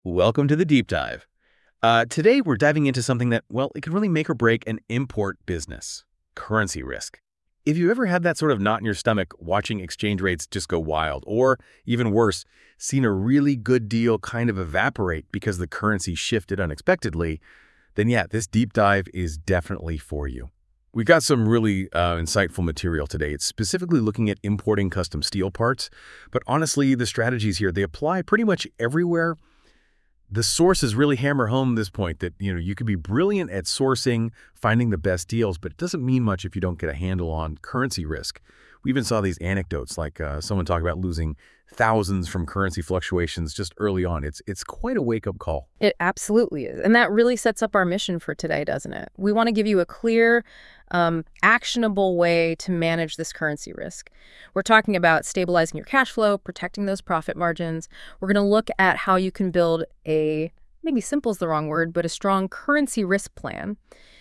Welcome to the deep dive. Today, we're diving into something that, well, it can really make or break an import business: currency risk. If you've ever had that sort of knot in your stomach watching exchange rates just go wild, or even worse, seen a really good deal kind of evaporate because the currency shifted unexpectedly, then yeah, this deep dive is definitely for you. We've got some really insightful material today. It's specifically looking at importing custom steel parts, but honestly, the strategies here, they apply pretty much everywhere. The sources really hammer home this point that, you could be brilliant at sourcing, finding the best deals, but it doesn't mean much if you don't get a handle on currency risk. We even saw these anecdotes, like someone talk about losing thousands from currency fluctuations just early on. It's quite a wake-up call. It absolutely is. And that really sets up our mission for today, doesn't it? We want to give you a clear, actionable way to manage this currency risk. We're talking about stabilizing your cash flow, protecting those profit margins. We're going to look at how you can build maybe simple is the wrong word, but a strong currency risk plan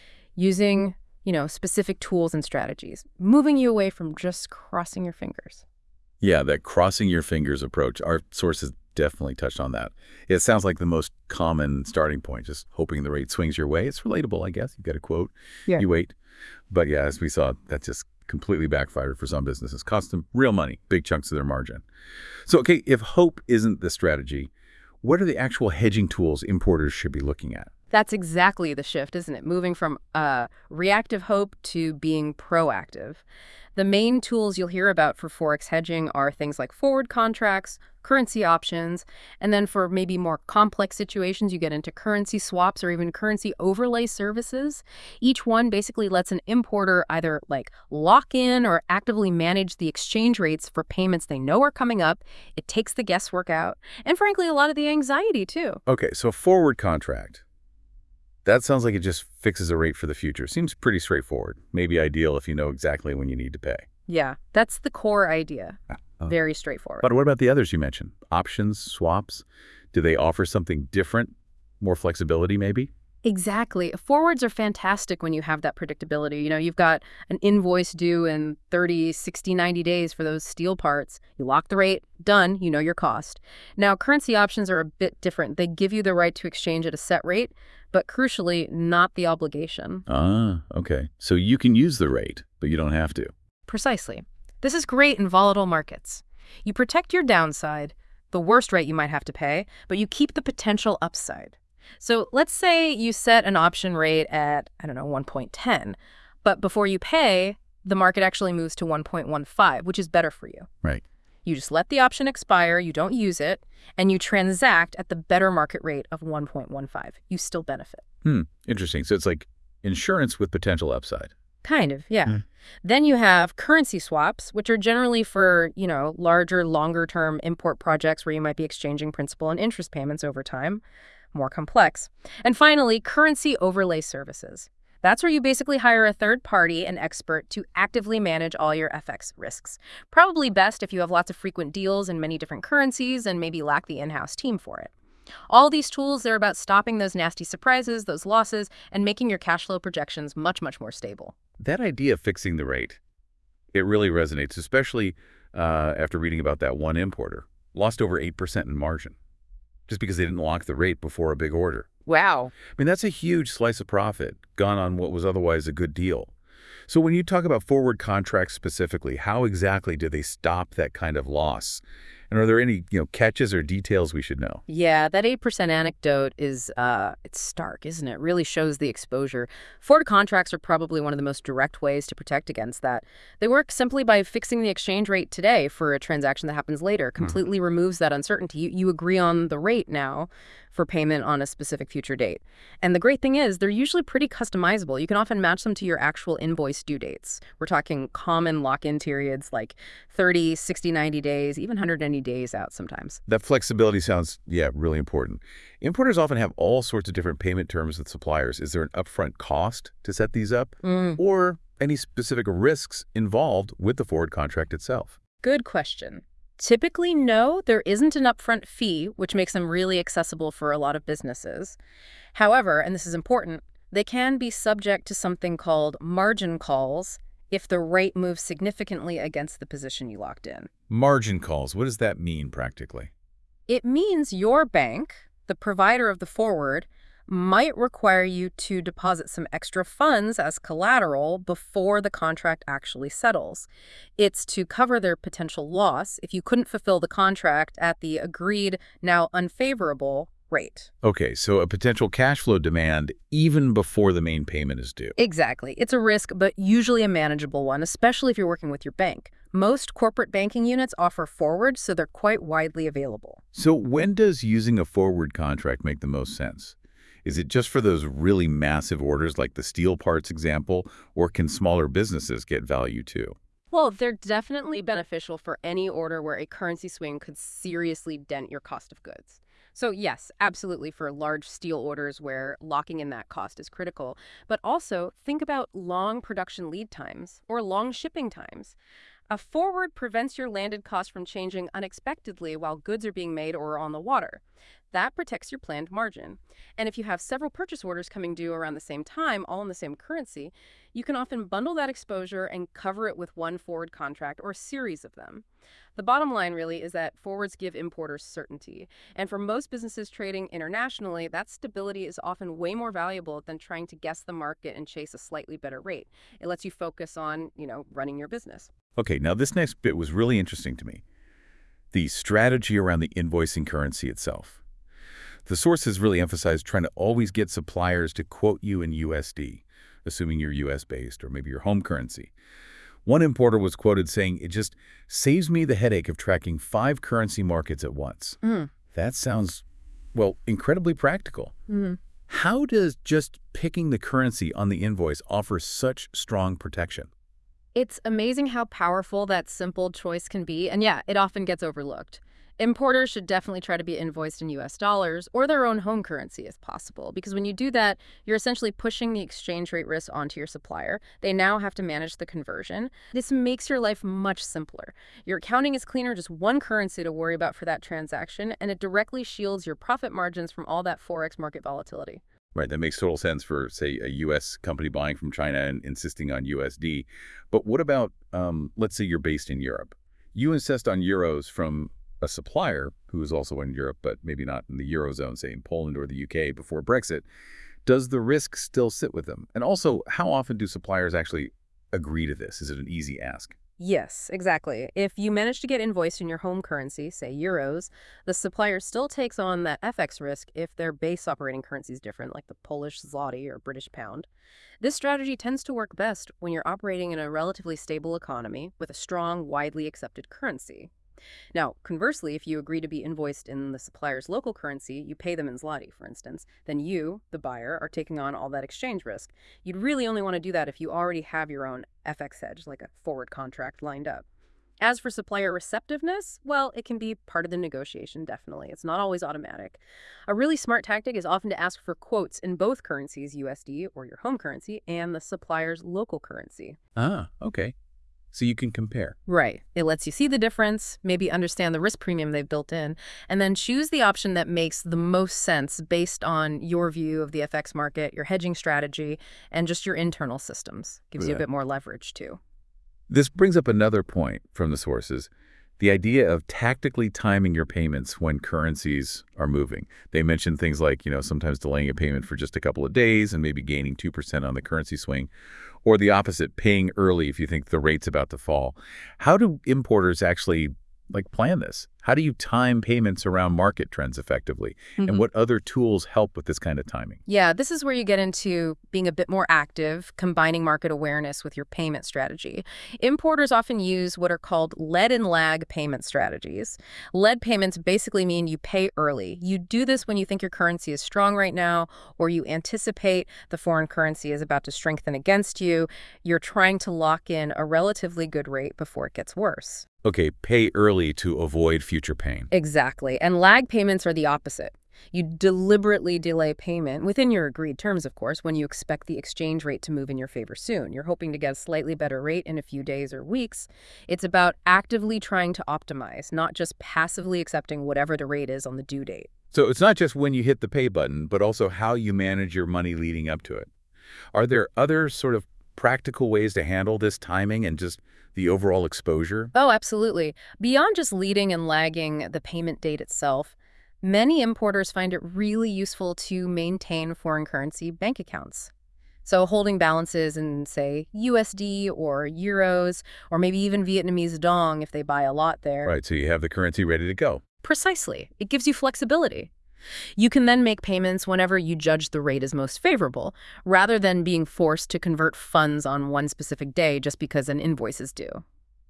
using, specific tools and strategies, moving you away from just crossing your fingers. Yeah, that crossing your fingers approach. Our sources definitely touched on that. It sounds like the most common starting point, just hoping the rate swings your way. It's relatable, I guess. You got a quote, Yeah. you wait. But yeah, as we saw, that just completely backfired for some businesses. Cost them real money, big chunks of their margin. So, okay, if hope isn't the strategy, what are the actual hedging tools importers should be looking at? That's exactly the shift, isn't it? Moving from reactive hope to being proactive. The main tools you'll hear about for Forex hedging are things like forward contracts, currency options, and then for maybe more complex situations, you get into currency swaps or even currency overlay services. Each one basically lets an importer either lock in or actively manage the exchange rates for payments they know are coming up. It takes the guesswork out, and frankly, a lot of the anxiety too. Okay, so forward contract. That sounds like it just fixes a rate for the future. Seems pretty straightforward. Maybe ideal if you know exactly when you need to pay. Yeah, that's the core idea. Oh. Very straightforward. But what about the others you mentioned? Options, swaps? Do they offer something different? More flexibility, maybe? Exactly. Forwards are fantastic when you have that predictability. You've got an invoice due in 30, 60, 90 days for those steel parts. You lock the rate, done, you know your cost. Now, currency options are a bit different. They give you the right to exchange at a set rate, but crucially, not the obligation. Ah, okay. So you can use the rate, but you don't have to. Precisely. This is great in volatile markets. You protect your downside, the worst rate you might have to pay, but you keep the potential upside. So let's say you set an option rate at, 1.10, but before you pay, the market actually moves to 1.15, which is better for you. Right. You just let the option expire, you don't use it, and you transact at the better market rate of 1.15. You still benefit. Interesting. So it's like insurance with potential upside. Kind of, yeah. Then you have currency swaps, which are generally for, larger, longer-term import projects where you might be exchanging principal and interest payments over time. More complex. And finally, currency overlay services. That's where you basically hire a third party, an expert, to actively manage all your FX risks. Probably best if you have lots of frequent deals in many different currencies and maybe lack the in-house team for it. All these tools, they're about stopping those nasty surprises, those losses, and making your cash flow projections much, much more stable. That idea of fixing the rate, it really resonates, especially after reading about that one importer. Lost over 8% in margin, just because they didn't lock the rate before a big order. Wow. I mean, that's a huge slice of profit gone on what was otherwise a good deal. So when you talk about forward contracts specifically, how exactly do they stop that kind of loss? And are there any, catches or details we should know? Yeah, that 8% anecdote is, it's stark, isn't it? Really shows the exposure. Forward contracts are probably one of the most direct ways to protect against that. They work simply by fixing the exchange rate today for a transaction that happens later. Completely removes that uncertainty. You agree on the rate now for payment on a specific future date. And the great thing is, they're usually pretty customizable. You can often match them to your actual invoice due dates. We're talking common lock-in periods like 30, 60, 90 days, even 180 days out sometimes. That flexibility sounds, really important. Importers often have all sorts of different payment terms with suppliers. Is there an upfront cost to set these up? Or any specific risks involved with the forward contract itself? Good question. Typically, no, there isn't an upfront fee, which makes them really accessible for a lot of businesses. However, and this is important, they can be subject to something called margin calls if the rate moves significantly against the position you locked in. Margin calls, what does that mean practically? It means your bank, The provider of the forward might require you to deposit some extra funds as collateral before the contract actually settles. It's to cover their potential loss if you couldn't fulfill the contract at the agreed, now unfavorable rate. Okay, so a potential cash flow demand even before the main payment is due. Exactly. It's a risk, but usually a manageable one, especially if you're working with your bank. Most corporate banking units offer forwards, so they're quite widely available. So when does using a forward contract make the most sense? Is it just for those really massive orders like the steel parts example, or can smaller businesses get value too? Well, they're definitely beneficial for any order where a currency swing could seriously dent your cost of goods. So yes, absolutely for large steel orders where locking in that cost is critical. But also think about long production lead times or long shipping times. A forward prevents your landed cost from changing unexpectedly while goods are being made or on the water. That protects your planned margin. And if you have several purchase orders coming due around the same time, all in the same currency, you can often bundle that exposure and cover it with one forward contract or a series of them. The bottom line really is that forwards give importers certainty. And for most businesses trading internationally, that stability is often way more valuable than trying to guess the market and chase a slightly better rate. It lets you focus on, running your business. Okay, now this next bit was really interesting to me. The strategy around the invoicing currency itself. The sources really emphasize trying to always get suppliers to quote you in USD, assuming you're US-based or maybe your home currency. One importer was quoted saying, "It just saves me the headache of tracking 5 currency markets at once." That sounds, well, incredibly practical. How does just picking the currency on the invoice offer such strong protection? It's amazing how powerful that simple choice can be, and yeah, it often gets overlooked. Importers should definitely try to be invoiced in US dollars or their own home currency if possible, because when you do that, you're essentially pushing the exchange rate risk onto your supplier. They now have to manage the conversion. This makes your life much simpler. Your accounting is cleaner, just one currency to worry about for that transaction, and it directly shields your profit margins from all that Forex market volatility. Right, that makes total sense for, say, a U.S. company buying from China and insisting on USD. But what about, let's say you're based in Europe. You insist on euros from a supplier who is also in Europe, but maybe not in the Eurozone, say in Poland or the UK before Brexit. Does the risk still sit with them? And also, how often do suppliers actually agree to this? Is it an easy ask? Yes, exactly. If you manage to get invoiced in your home currency, say euros, the supplier still takes on that FX risk if their base operating currency is different, like the Polish zloty or British pound. This strategy tends to work best when you're operating in a relatively stable economy with a strong, widely accepted currency. Now, conversely, if you agree to be invoiced in the supplier's local currency, you pay them in zloty, for instance, then you, the buyer, are taking on all that exchange risk. You'd really only want to do that if you already have your own FX hedge, like a forward contract, lined up. As for supplier receptiveness, well, it can be part of the negotiation, definitely. It's not always automatic. A really smart tactic is often to ask for quotes in both currencies, USD or your home currency, and the supplier's local currency. Ah, okay. So you can compare. Right. It lets you see the difference, maybe understand the risk premium they've built in, and then choose the option that makes the most sense based on your view of the FX market, your hedging strategy, and just your internal systems. Gives you a bit more leverage, too. This brings up another point from the sources, the idea of tactically timing your payments when currencies are moving. They mention things like, sometimes delaying a payment for just a couple of days and maybe gaining 2% on the currency swing, or the opposite, paying early if you think the rate's about to fall. How do importers actually plan this? How do you time payments around market trends effectively? And what other tools help with this kind of timing? Yeah, this is where you get into being a bit more active, combining market awareness with your payment strategy. Importers often use what are called lead and lag payment strategies. Lead payments basically mean you pay early. You do this when you think your currency is strong right now, or you anticipate the foreign currency is about to strengthen against you. You're trying to lock in a relatively good rate before it gets worse. Okay, pay early to avoid future pain. Exactly. And lag payments are the opposite. You deliberately delay payment, within your agreed terms, of course, when you expect the exchange rate to move in your favor soon. You're hoping to get a slightly better rate in a few days or weeks. It's about actively trying to optimize, not just passively accepting whatever the rate is on the due date. So it's not just when you hit the pay button, but also how you manage your money leading up to it. Are there other sort of practical ways to handle this timing and just the overall exposure? Oh, absolutely. Beyond just leading and lagging the payment date itself, Many importers find it really useful to maintain foreign currency bank accounts. So holding balances in, say, USD or euros, or maybe even Vietnamese dong if they buy a lot there. Right, so you have the currency ready to go. Precisely. It gives you flexibility. You can then make payments whenever you judge the rate is most favorable, rather than being forced to convert funds on one specific day just because an invoice is due.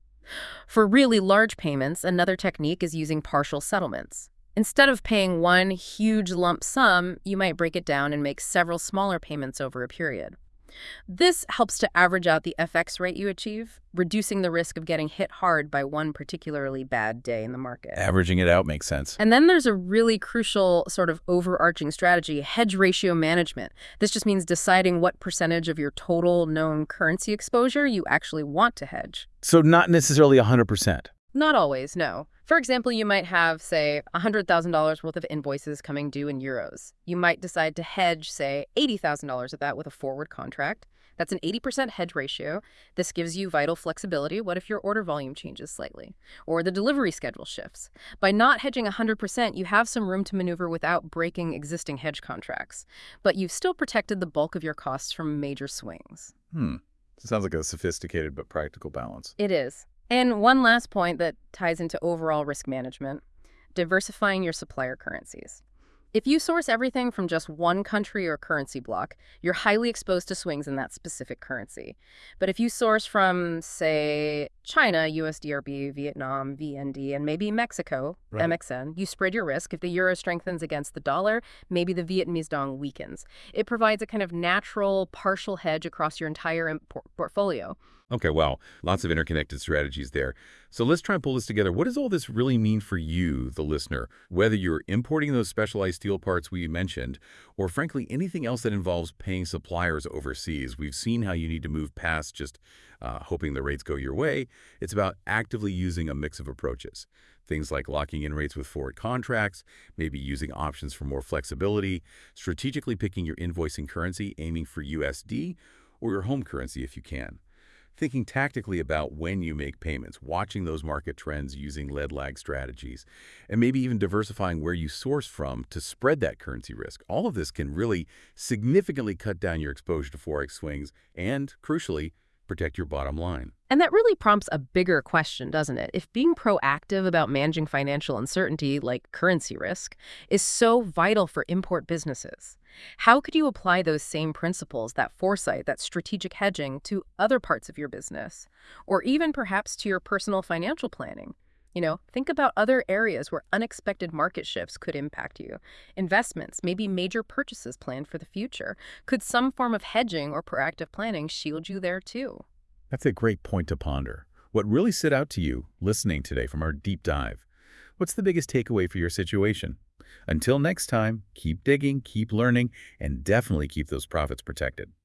For really large payments, another technique is using partial settlements. Instead of paying one huge lump sum, you might break it down and make several smaller payments over a period. This helps to average out the FX rate you achieve, reducing the risk of getting hit hard by one particularly bad day in the market. Averaging it out makes sense. And then there's a really crucial sort of overarching strategy, hedge ratio management. This just means deciding what percentage of your total known currency exposure you actually want to hedge. So not necessarily 100%. Not always, no. For example, you might have, say, $100,000 worth of invoices coming due in euros. You might decide to hedge, say, $80,000 of that with a forward contract. That's an 80% hedge ratio. This gives you vital flexibility. What if your order volume changes slightly? Or the delivery schedule shifts? By not hedging 100%, you have some room to maneuver without breaking existing hedge contracts. But you've still protected the bulk of your costs from major swings. Sounds like a sophisticated but practical balance. It is. And one last point that ties into overall risk management, diversifying your supplier currencies. If you source everything from just one country or currency block, you're highly exposed to swings in that specific currency. But if you source from, say, China, USDRB, Vietnam, VND, and maybe Mexico, Right. MXN, you spread your risk. If the euro strengthens against the dollar, maybe the Vietnamese dong weakens. It provides a kind of natural partial hedge across your entire portfolio. Okay, wow. Lots of interconnected strategies there. So let's try and pull this together. What does all this really mean for you, the listener? Whether you're importing those specialized steel parts we mentioned, or frankly, anything else that involves paying suppliers overseas, we've seen how you need to move past just hoping the rates go your way. It's about actively using a mix of approaches. Things like locking in rates with forward contracts, maybe using options for more flexibility, strategically picking your invoicing currency, aiming for USD, or your home currency if you can. Thinking tactically about when you make payments, watching those market trends using lead-lag strategies, and maybe even diversifying where you source from to spread that currency risk. All of this can really significantly cut down your exposure to Forex swings and, crucially, protect your bottom line. And that really prompts a bigger question, doesn't it? If being proactive about managing financial uncertainty, like currency risk, is so vital for import businesses, how could you apply those same principles, that foresight, that strategic hedging, to other parts of your business? Or even perhaps to your personal financial planning? Think about other areas where unexpected market shifts could impact you. Investments, maybe major purchases planned for the future. Could some form of hedging or proactive planning shield you there too? That's a great point to ponder. What really stood out to you listening today from our deep dive? What's the biggest takeaway for your situation? Until next time, keep digging, keep learning, and definitely keep those profits protected.